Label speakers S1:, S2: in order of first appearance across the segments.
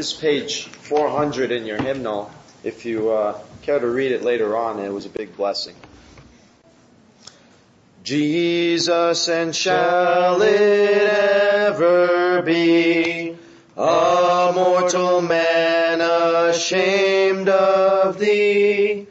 S1: This is page 400 in your hymnal. If you care to read it later on, it was a big blessing. Jesus, and shall it ever be, a mortal man ashamed of thee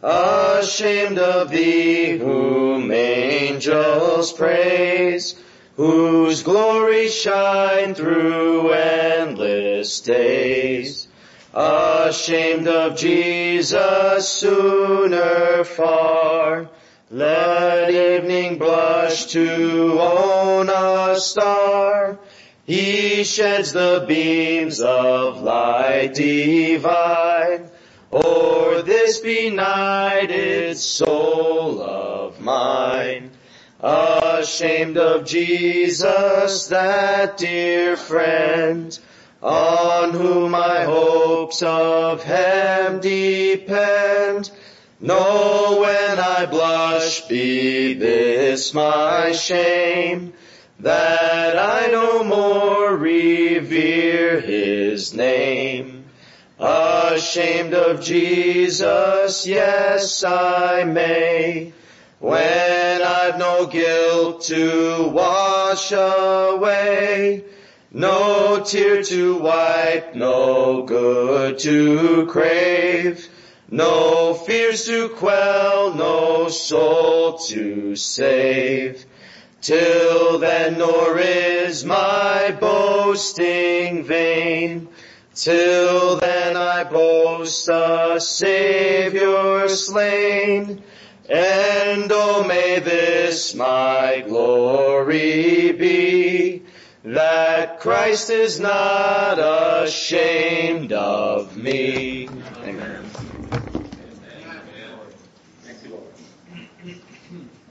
S1: whom angels praise, whose glory shine through endless days. Ashamed of Jesus sooner far, let evening blush to own a star. He sheds the beams of light divine o'er this benighted soul of mine. Ashamed of Jesus, that dear friend, on whom my hopes of Him depend. No, when I blush, be this my shame, that I no more revere His name. Ashamed of Jesus, yes, I may, when I've no guilt to wash away, no tear to wipe, no good to crave, no fears to quell, no soul to save. Till then, nor is my boasting vain. Till then I boast a Savior slain. And oh, may this my glory be, that Christ is not ashamed of me. Amen.